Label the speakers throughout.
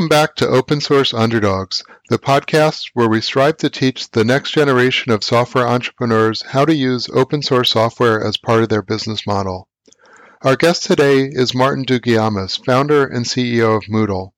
Speaker 1: Welcome back to Open Source Underdogs, the podcast where we strive to teach the next generation of software entrepreneurs how to use open source software as part of their business model. Our guest today is Martin Dougiamas, founder and CEO of Moodle.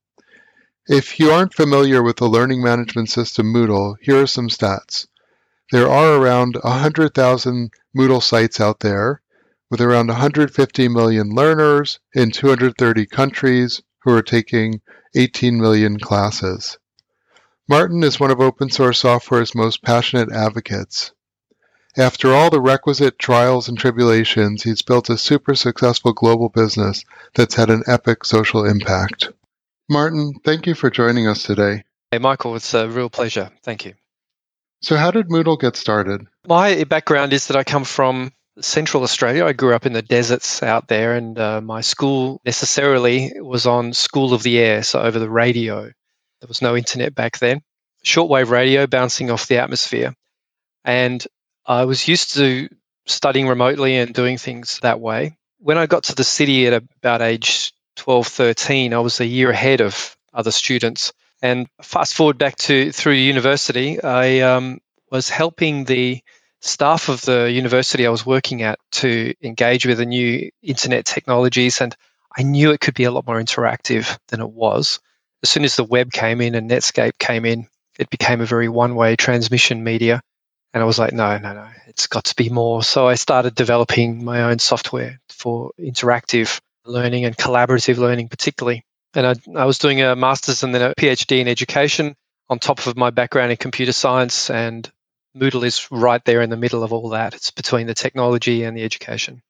Speaker 1: If you aren't familiar with the learning management system Moodle, here are some stats. There are around 100,000 Moodle sites out there, with around 150 million learners in 230 countries who are taking 18 million classes. Martin is one of open source software's most passionate advocates. After all the requisite trials and tribulations, he's built a super successful global business that's had an epic social impact. Martin, thank you for joining us today.
Speaker 2: Hey, Michael, it's a real pleasure. Thank you.
Speaker 1: So how did Moodle get started?
Speaker 2: My background is that I come from Central Australia. I grew up in the deserts out there, and my school necessarily was on School of the Air, so over the radio. There was no internet back then. Shortwave radio bouncing off the atmosphere. And I was used to studying remotely and doing things that way. When I got to the city at about age 12, 13, I was a year ahead of other students. And fast forward back through university, I was helping the staff of the university I was working at to engage with the new internet technologies, and I knew it could be a lot more interactive than it was. As soon as the web came in and Netscape came in, it became a very one-way transmission media, and I was like, no, it's got to be more. So I started developing my own software for interactive learning and collaborative learning particularly. And I was doing a master's and then a PhD in education on top of my background in computer science, and Moodle is right there in the middle of all that. It's between the technology and the education.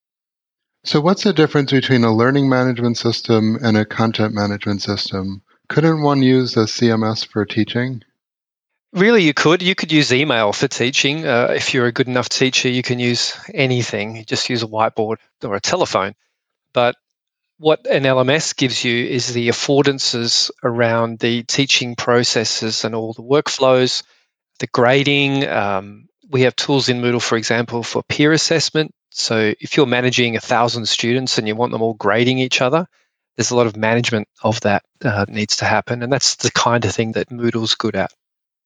Speaker 1: So what's the difference between a learning management system and a content management system? Couldn't one use a CMS for teaching?
Speaker 2: Really, you could. You could use email for teaching. If you're a good enough teacher, you can use anything. You just use a whiteboard or a telephone. But what an LMS gives you is the affordances around the teaching processes and all the workflows, the grading. We have tools in Moodle, for example, for peer assessment. So if you're managing 1,000 students and you want them all grading each other, there's a lot of management of that needs to happen. And that's the kind of thing that Moodle's good at.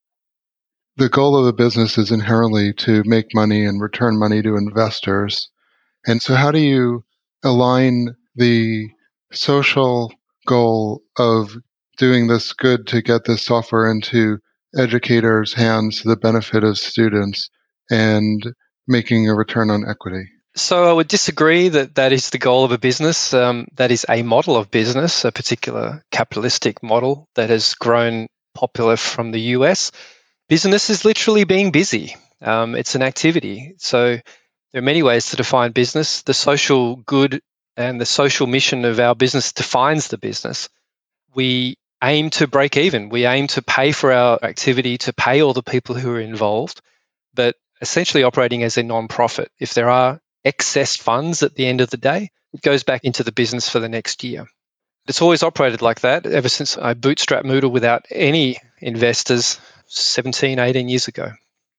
Speaker 1: The goal of the business is inherently to make money and return money to investors. And so how do you align the social goal of doing this good to get this software into educators' hands to the benefit of students and making a return on equity?
Speaker 2: So I would disagree that that is the goal of a business. That is a model of business, a particular capitalistic model that has grown popular from the US. Business is literally being busy. It's an activity. So there are many ways to define business. The social good and the social mission of our business defines the business. We aim to break even. We aim to pay for our activity, to pay all the people who are involved, but essentially operating as a non-profit. If there are excess funds at the end of the day, it goes back into the business for the next year. It's always operated like that ever since I bootstrapped Moodle without any investors 17, 18 years ago.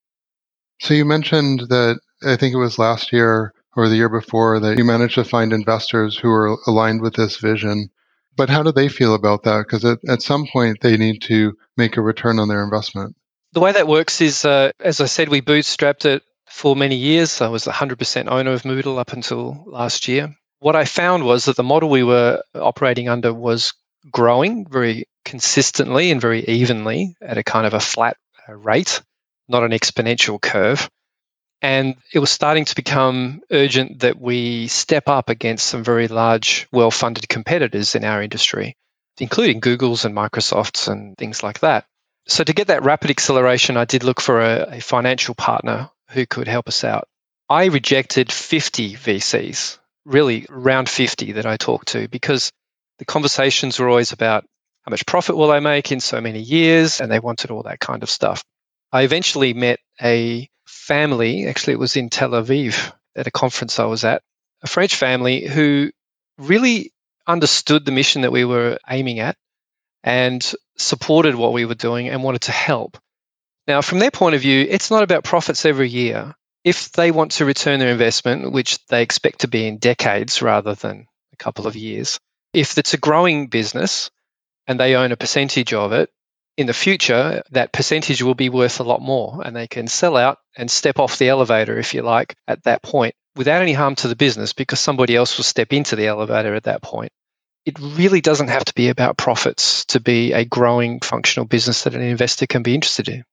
Speaker 1: So you mentioned that, I think it was last year or the year before, that you managed to find investors who are aligned with this vision. But how do they feel about that? Because at some point, they need to make a return on their investment.
Speaker 2: The way that works is, as I said, we bootstrapped it for many years. I was the 100% owner of Moodle up until last year. What I found was that the model we were operating under was growing very consistently and very evenly at a kind of a flat rate, not an exponential curve. And it was starting to become urgent that we step up against some very large, well-funded competitors in our industry, including Google's and Microsoft's and things like that. So to get that rapid acceleration, I did look for a financial partner who could help us out. I rejected 50 VCs, really around 50 that I talked to, because the conversations were always about how much profit will I make in so many years, and they wanted all that kind of stuff. I eventually met a family, actually it was in Tel Aviv at a conference I was at, a French family who really understood the mission that we were aiming at and supported what we were doing and wanted to help. Now, from their point of view, it's not about profits every year. If they want to return their investment, which they expect to be in decades rather than a couple of years, if it's a growing business and they own a percentage of it, in the future, that percentage will be worth a lot more, and they can sell out and step off the elevator, if you like, at that point without any harm to the business because somebody else will step into the elevator at that point. It really doesn't have to be about profits to be a growing functional business that an investor can be interested in.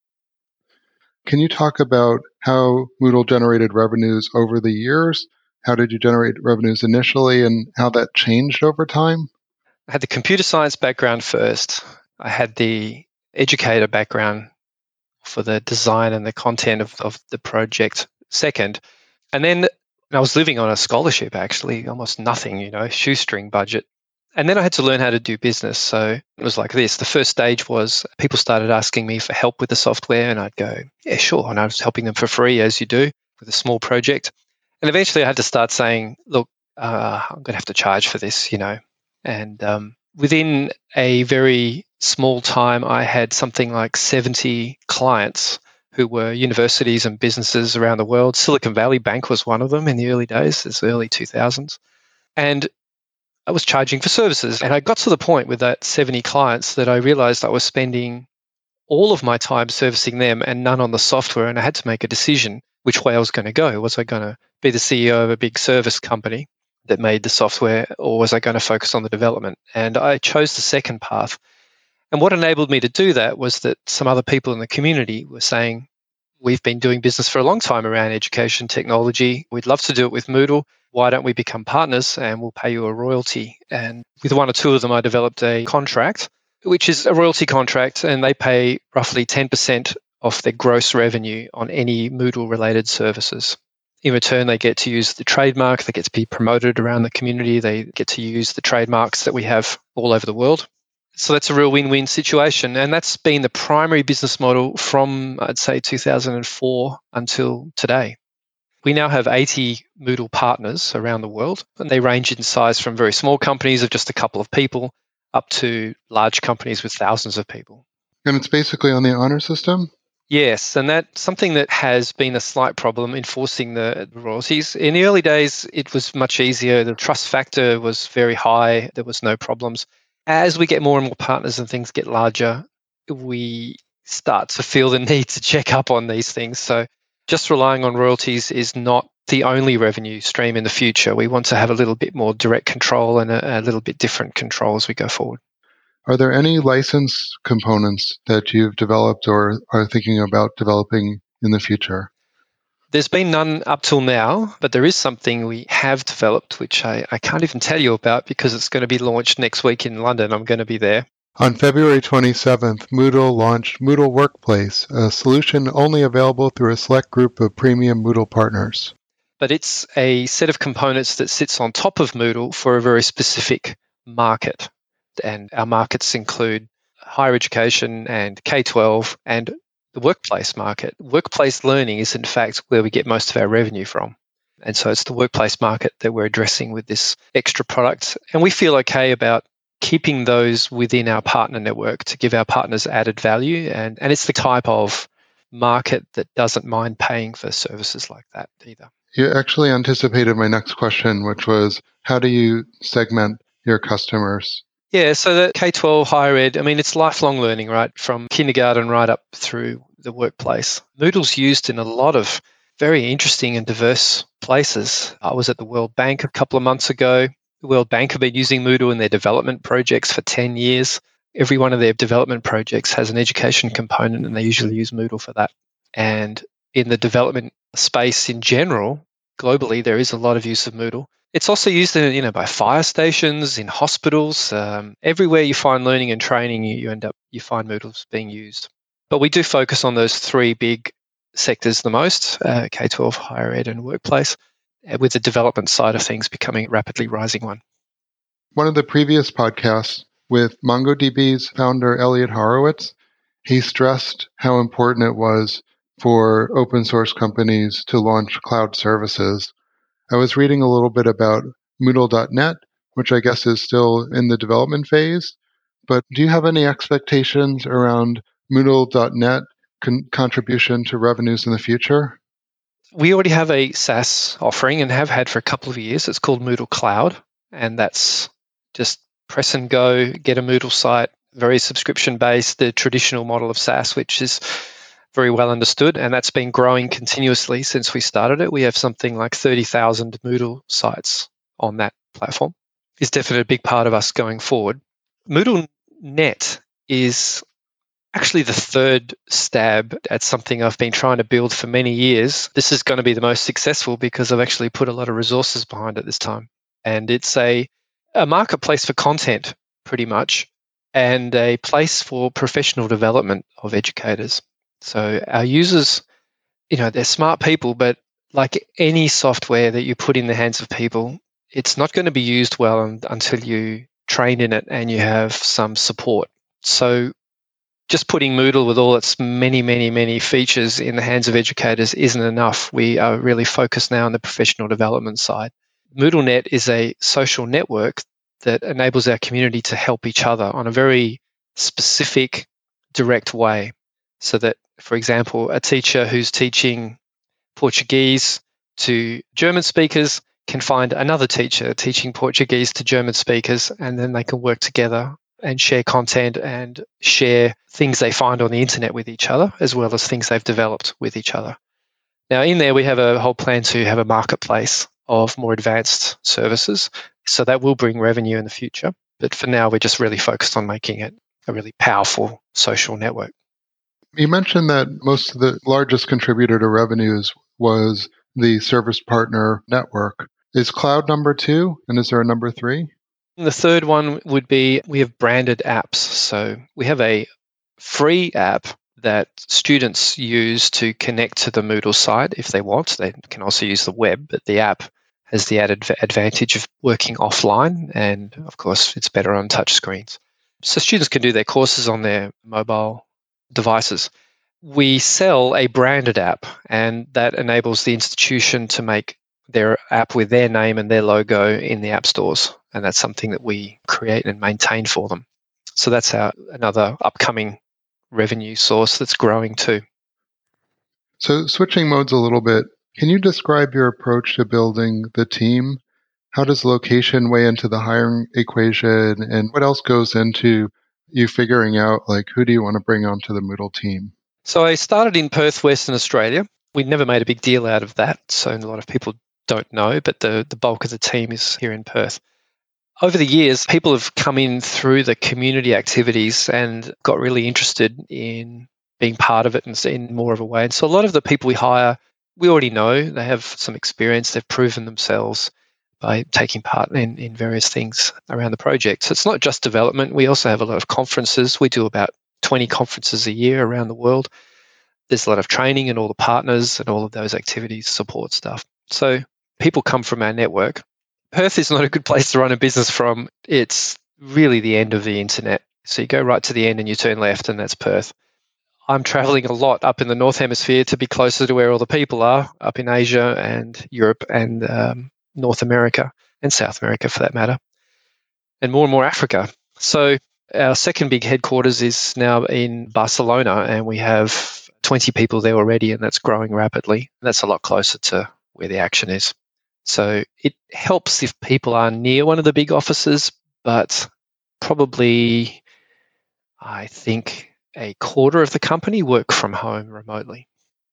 Speaker 1: Can you talk about how Moodle generated revenues over the years? How did you generate revenues initially and how that changed over time?
Speaker 2: I had the computer science background first. I had the educator background for the design and the content of the project second. And then I was living on a scholarship, actually, almost nothing, shoestring budget. And then I had to learn how to do business. So it was like this. The first stage was people started asking me for help with the software, and I'd go, yeah, sure. And I was helping them for free, as you do, with a small project. And eventually I had to start saying, look, I'm going to have to charge for this, And within a very small time, I had something like 70 clients who were universities and businesses around the world. Silicon Valley Bank was one of them in the early days, it's early 2000s. And I was charging for services. And I got to the point with that 70 clients that I realized I was spending all of my time servicing them and none on the software. And I had to make a decision which way I was going to go. Was I going to be the CEO of a big service company that made the software, or was I going to focus on the development? And I chose the second path. And what enabled me to do that was that some other people in the community were saying, we've been doing business for a long time around education technology. We'd love to do it with Moodle. Why don't we become partners and we'll pay you a royalty? And with one or two of them, I developed a contract, which is a royalty contract, and they pay roughly 10% of their gross revenue on any Moodle-related services. In return, they get to use the trademark, they get to be promoted around the community, they get to use the trademarks that we have all over the world. So that's a real win-win situation. And that's been the primary business model from, I'd say, 2004 until today. We now have 80 Moodle partners around the world, and they range in size from very small companies of just a couple of people up to large companies with thousands of people.
Speaker 1: And it's basically on the honor system?
Speaker 2: Yes, and that's something that has been a slight problem enforcing the royalties. In the early days, it was much easier. The trust factor was very high. There was no problems. As we get more and more partners and things get larger, we start to feel the need to check up on these things. So just relying on royalties is not the only revenue stream in the future. We want to have a little bit more direct control and a little bit different control as we go forward.
Speaker 1: Are there any license components that you've developed or are thinking about developing in the future?
Speaker 2: There's been none up till now, but there is something we have developed, which I can't even tell you about because it's going to be launched next week in London. I'm going to be there.
Speaker 1: On February 27th, Moodle launched Moodle Workplace, a solution only available through a select group of premium Moodle partners.
Speaker 2: But it's a set of components that sits on top of Moodle for a very specific market. And our markets include higher education and K-12 and the workplace market. Workplace learning is, in fact, where we get most of our revenue from. And so it's the workplace market that we're addressing with this extra product. And we feel okay about keeping those within our partner network to give our partners added value. And it's the type of market that doesn't mind paying for services like that either.
Speaker 1: You actually anticipated my next question, which was, how do you segment your customers?
Speaker 2: Yeah, so the K-12 higher ed, it's lifelong learning, right? From kindergarten right up through the workplace. Moodle's used in a lot of very interesting and diverse places. I was at the World Bank a couple of months ago. The World Bank have been using Moodle in their development projects for 10 years. Every one of their development projects has an education component, and they usually use Moodle for that. And in the development space in general, globally, there is a lot of use of Moodle. It's also used by fire stations, in hospitals. Everywhere you find learning and training, you find Moodles being used. But we do focus on those three big sectors the most, K-12, higher ed, and workplace, with the development side of things becoming a rapidly rising one.
Speaker 1: One of the previous podcasts with MongoDB's founder, Elliot Horowitz, he stressed how important it was for open source companies to launch cloud services. I was reading a little bit about Moodle.net, which I guess is still in the development phase. But do you have any expectations around Moodle.net contribution to revenues in the future?
Speaker 2: We already have a SaaS offering and have had for a couple of years. It's called Moodle Cloud, and that's just press and go, get a Moodle site, very subscription-based, the traditional model of SaaS, which is very well understood, and that's been growing continuously since we started it. We have something like 30,000 Moodle sites on that platform. It's definitely a big part of us going forward. Moodle Net is actually the third stab at something I've been trying to build for many years. This is going to be the most successful because I've actually put a lot of resources behind it this time. And it's a marketplace for content, pretty much, and a place for professional development of educators. So our users, they're smart people, but like any software that you put in the hands of people, it's not going to be used well until you train in it and you have some support. So just putting Moodle with all its many, many, many features in the hands of educators isn't enough. We are really focused now on the professional development side. MoodleNet is a social network that enables our community to help each other on a very specific, direct way. So that, for example, a teacher who's teaching Portuguese to German speakers can find another teacher teaching Portuguese to German speakers, and then they can work together and share content and share things they find on the internet with each other, as well as things they've developed with each other. Now, in there, we have a whole plan to have a marketplace of more advanced services. So that will bring revenue in the future. But for now, we're just really focused on making it a really powerful social network.
Speaker 1: You mentioned that most of the largest contributor to revenues was the service partner network. Is cloud number 2, and is there a number 3?
Speaker 2: The third one would be we have branded apps. So we have a free app that students use to connect to the Moodle site if they want. They can also use the web, but the app has the added advantage of working offline, and of course, it's better on touch screens. So students can do their courses on their mobile devices. We sell a branded app, and that enables the institution to make their app with their name and their logo in the app stores. And that's something that we create and maintain for them. So that's another upcoming revenue source that's growing too.
Speaker 1: So switching modes a little bit, can you describe your approach to building the team? How does location weigh into the hiring equation? And what else goes into you figuring out, who do you want to bring onto the Moodle team?
Speaker 2: So I started in Perth, Western Australia. We never made a big deal out of that. So a lot of people don't know, but the bulk of the team is here in Perth. Over the years, people have come in through the community activities and got really interested in being part of it and in more of a way. And so a lot of the people we hire, we already know. They have some experience. They've proven themselves by taking part in various things around the project. So it's not just development. We also have a lot of conferences. We do about 20 conferences a year around the world. There's a lot of training and all the partners and all of those activities support stuff. So people come from our network. Perth is not a good place to run a business from. It's really the end of the internet. So you go right to the end and you turn left, and that's Perth. I'm traveling a lot up in the North Hemisphere to be closer to where all the people are, up in Asia and Europe and North America and South America for that matter, and more Africa. So our second big headquarters is now in Barcelona, and we have 20 people there already, and that's growing rapidly. That's a lot closer to where the action is. So it helps if people are near one of the big offices, but probably, I think, a quarter of the company work from home remotely.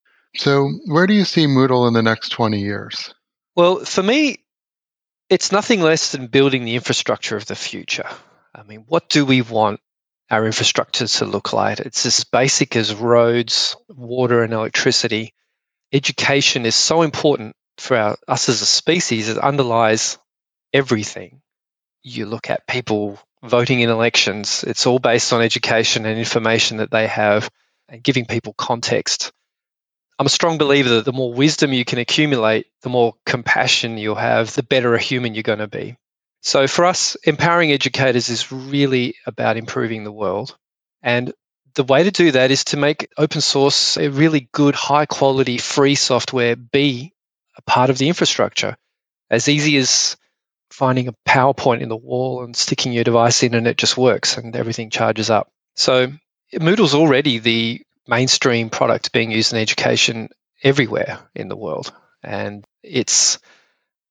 Speaker 1: So where do you see Moodle in the next 20 years?
Speaker 2: Well, for me, it's nothing less than building the infrastructure of the future. I mean, what do we want our infrastructure to look like? It's as basic as roads, water, and electricity. Education is so important for us as a species. It underlies everything. You look at people voting in elections, it's all based on education and information that they have and giving people context. I'm a strong believer that the more wisdom you can accumulate, the more compassion you'll have, the better a human you're going to be. So for us, empowering educators is really about improving the world. And the way to do that is to make open source a really good, high quality, free software be a part of the infrastructure. As easy as finding a PowerPoint in the wall and sticking your device in and it just works and everything charges up. So Moodle's already the mainstream product being used in education everywhere in the world. And it's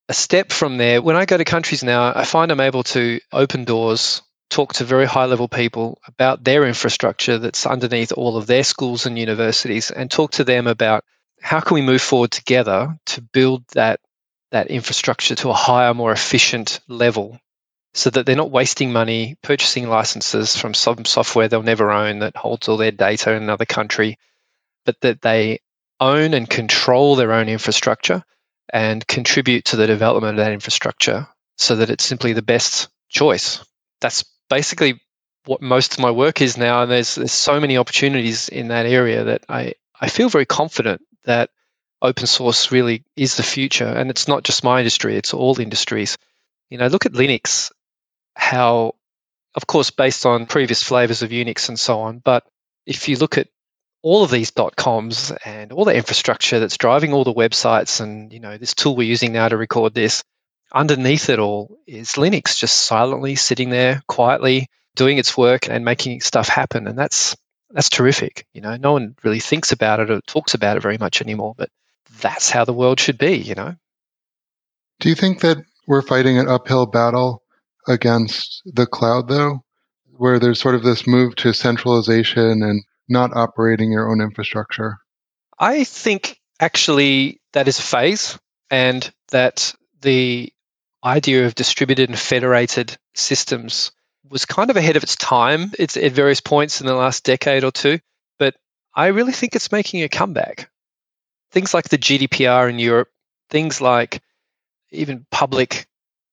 Speaker 2: a step from there, when I go to countries now, I find I'm able to open doors, talk to very high-level people about their infrastructure that's underneath all of their schools and universities, and talk to them about how can we move forward together to build that infrastructure to a higher, more efficient level so that they're not wasting money purchasing licenses from some software they'll never own that holds all their data in another country, but that they own and control their own infrastructure and contribute to the development of that infrastructure so that it's simply the best choice. That's basically what most of my work is now, and there's so many opportunities in that area that I feel very confident that open source really is the future. And it's not just my industry, it's all industries. Look at Linux, how, of course, based on previous flavors of Unix and so on, but if you look at all of these .coms and all the infrastructure that's driving all the websites and, this tool we're using now to record this, underneath it all is Linux just silently sitting there quietly doing its work and making stuff happen. And that's terrific. No one really thinks about it or talks about it very much anymore, but that's how the world should be.
Speaker 1: Do you think that we're fighting an uphill battle against the cloud, though, where there's sort of this move to centralization and not operating your own infrastructure?
Speaker 2: I think actually that is a phase, and that the idea of distributed and federated systems was kind of ahead of its time. It's at various points in the last decade or two, but I really think it's making a comeback. Things like the GDPR in Europe, things like even the public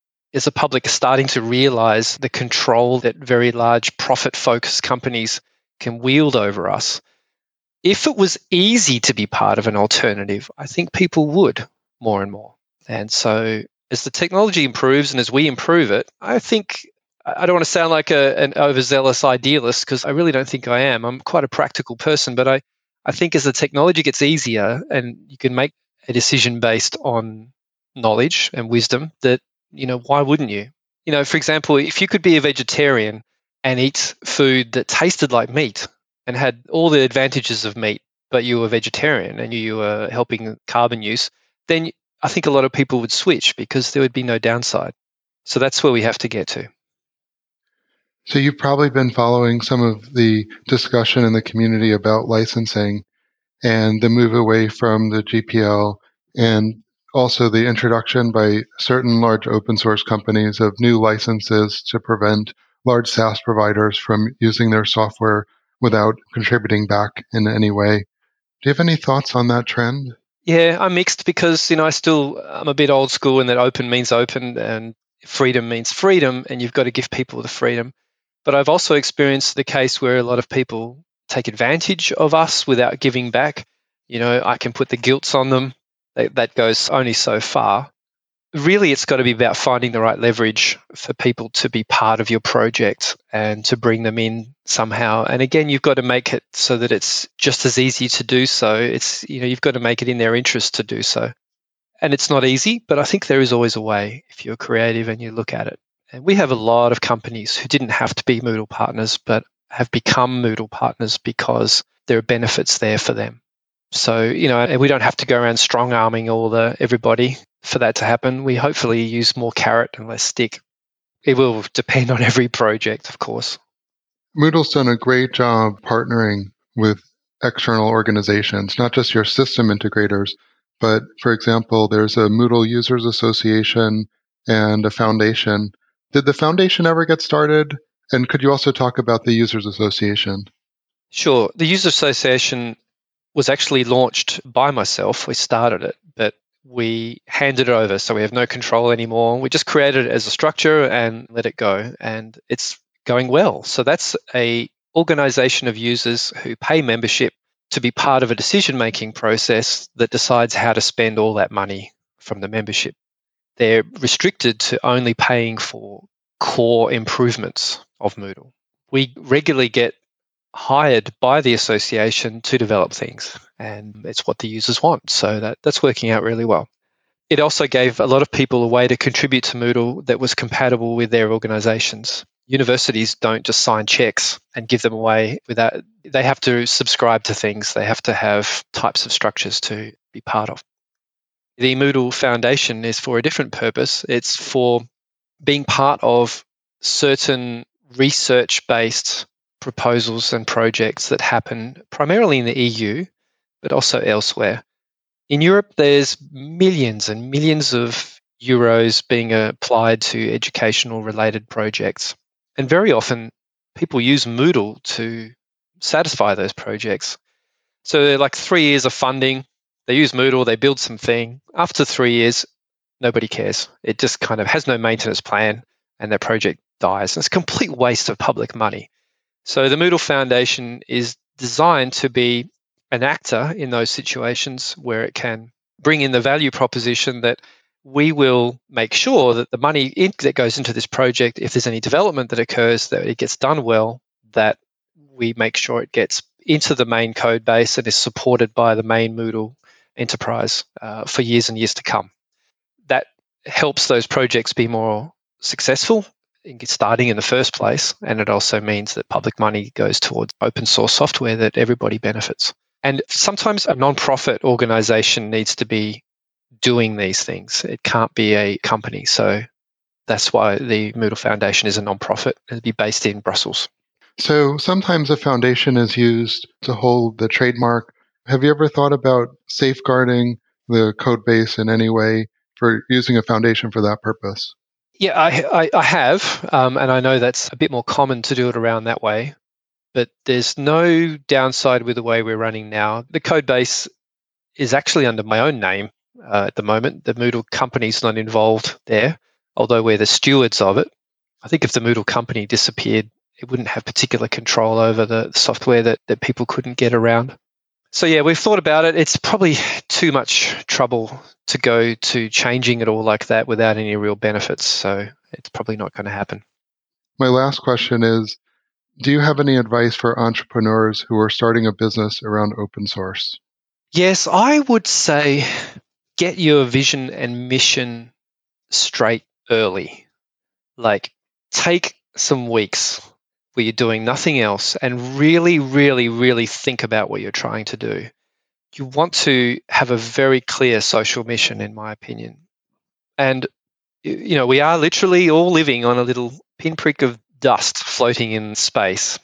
Speaker 2: starting to realize the control that very large profit-focused companies can wield over us. If it was easy to be part of an alternative, I think people would more and more. And so as the technology improves and as we improve it, I think, I don't want to sound like an overzealous idealist, because I really don't think I am. I'm quite a practical person, but I think as the technology gets easier and you can make a decision based on knowledge and wisdom, that, why wouldn't you? For example, if you could be a vegetarian and eat food that tasted like meat and had all the advantages of meat, but you were vegetarian and you were helping carbon use, then I think a lot of people would switch because there would be no downside. So that's where we have to get to.
Speaker 1: So you've probably been following some of the discussion in the community about licensing and the move away from the GPL, and also the introduction by certain large open source companies of new licenses to prevent large SaaS providers from using their software without contributing back in any way. Do you have any thoughts on that trend?
Speaker 2: Yeah, I'm mixed because, I'm a bit old school in that open means open and freedom means freedom, and you've got to give people the freedom. But I've also experienced the case where a lot of people take advantage of us without giving back. I can put the guilts on them. That goes only so far. Really, it's got to be about finding the right leverage for people to be part of your project and to bring them in somehow. And again, you've got to make it so that it's just as easy to do so. It's, you've got to make it in their interest to do so. And it's not easy, but I think there is always a way if you're creative and you look at it. And we have a lot of companies who didn't have to be Moodle partners, but have become Moodle partners because there are benefits there for them. So, and we don't have to go around strong-arming everybody for that to happen. We hopefully use more carrot and less stick. It will depend on every project, of course.
Speaker 1: Moodle's done a great job partnering with external organizations, not just your system integrators, but, for example, there's a Moodle Users Association and a foundation. Did the foundation ever get started? And could you also talk about the Users Association?
Speaker 2: Sure. The Users Association was actually launched by myself. We started it, but we handed it over, so we have no control anymore. We just created it as a structure and let it go, and it's going well. So that's a organization of users who pay membership to be part of a decision-making process that decides how to spend all that money from the membership. They're restricted to only paying for core improvements of Moodle. We regularly get hired by the association to develop things, and it's what the users want. So that's working out really well. It also gave a lot of people a way to contribute to Moodle that was compatible with their organizations. Universities don't just sign checks and give them away without, they have to subscribe to things. They have to have types of structures to be part of. The Moodle Foundation is for a different purpose. It's for being part of certain research-based proposals and projects that happen primarily in the EU, but also elsewhere. In Europe, there's millions and millions of euros being applied to educational-related projects. And very often, people use Moodle to satisfy those projects. So they're like 3 years of funding. They use Moodle, they build something. After 3 years, nobody cares. It just kind of has no maintenance plan and their project dies. And it's a complete waste of public money. So the Moodle Foundation is designed to be an actor in those situations where it can bring in the value proposition that we will make sure that the money that goes into this project, if there's any development that occurs, that it gets done well, that we make sure it gets into the main code base and is supported by the main Moodle enterprise for years and years to come. That helps those projects be more successful in starting in the first place, and it also means that public money goes towards open source software that everybody benefits. And sometimes a non-profit organization needs to be doing these things. It can't be a company. So that's why the Moodle Foundation is a non-profit. It'll be based in Brussels.
Speaker 1: So sometimes a foundation is used to hold the trademark. Have you ever thought about safeguarding the code base in any way for using a foundation for that purpose?
Speaker 2: Yeah, I have, and I know that's a bit more common to do it around that way, but there's no downside with the way we're running now. The code base is actually under my own name at the moment. The Moodle company's not involved there, although we're the stewards of it. I think if the Moodle company disappeared, it wouldn't have particular control over the software that people couldn't get around. So yeah, we've thought about it. It's probably too much trouble to go to changing it all like that without any real benefits. So it's probably not going to happen.
Speaker 1: My last question is, do you have any advice for entrepreneurs who are starting a business around open source?
Speaker 2: Yes, I would say get your vision and mission straight early. Like take some weeks where you're doing nothing else and really, really, really think about what you're trying to do. You want to have a very clear social mission, in my opinion. And, we are literally all living on a little pinprick of dust floating in space.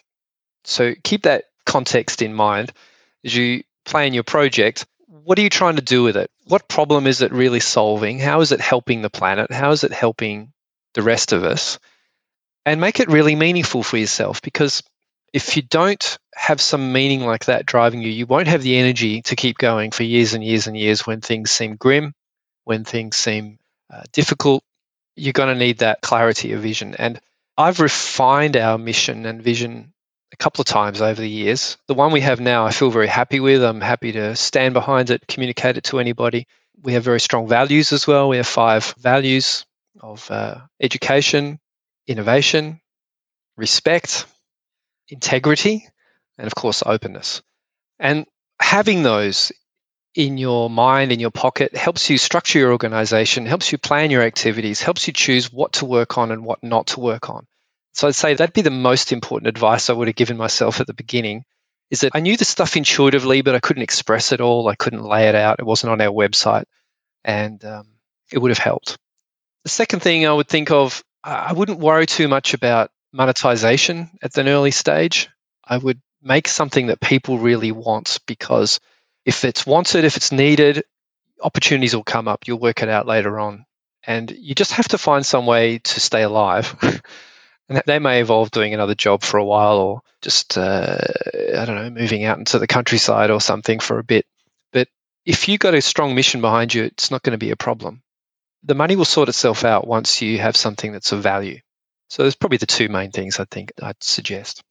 Speaker 2: So keep that context in mind as you plan your project. What are you trying to do with it? What problem is it really solving? How is it helping the planet? How is it helping the rest of us? And make it really meaningful for yourself, because if you don't have some meaning like that driving you, you won't have the energy to keep going for years and years and years when things seem grim, when things seem difficult. You're going to need that clarity of vision. And I've refined our mission and vision a couple of times over the years. The one we have now, I feel very happy with. I'm happy to stand behind it, communicate it to anybody. We have very strong values as well. We have 5 values of education, innovation, respect, integrity, and of course, openness. And having those in your mind, in your pocket, helps you structure your organization, helps you plan your activities, helps you choose what to work on and what not to work on. So I'd say that'd be the most important advice I would have given myself at the beginning, is that I knew the stuff intuitively, but I couldn't express it all. I couldn't lay it out. It wasn't on our website, and it would have helped. The second thing I would think of, I wouldn't worry too much about monetization at an early stage. I would make something that people really want, because if it's wanted, if it's needed, opportunities will come up. You'll work it out later on. And you just have to find some way to stay alive. And they may involve doing another job for a while, or just, moving out into the countryside or something for a bit. But if you've got a strong mission behind you, it's not going to be a problem. The money will sort itself out once you have something that's of value. So there's probably the 2 main things I think I'd suggest.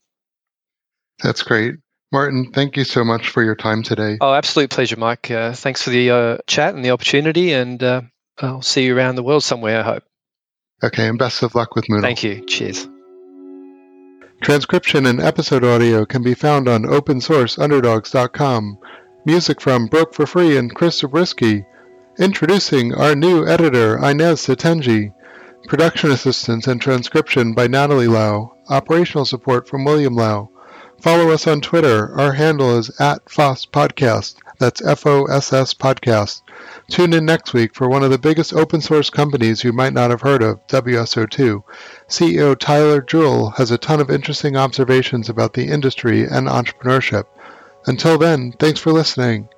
Speaker 1: That's great. Martin, thank you so much for your time today.
Speaker 2: Oh, absolute pleasure, Mike. Thanks for the chat and the opportunity, and I'll see you around the world somewhere, I hope.
Speaker 1: Okay, and best of luck with Moodle.
Speaker 2: Thank you. Cheers.
Speaker 1: Transcription and episode audio can be found on opensourceunderdogs.com. Music from Broke for Free and Chris Zabriskie. Introducing our new editor, Inez Satenji. Production assistance and transcription by Natalie Lau. Operational support from William Lau. Follow us on Twitter. Our handle is @FossPodcast. That's FOSS Podcast. Tune in next week for one of the biggest open source companies you might not have heard of, WSO2. CEO Tyler Jewell has a ton of interesting observations about the industry and entrepreneurship. Until then, thanks for listening.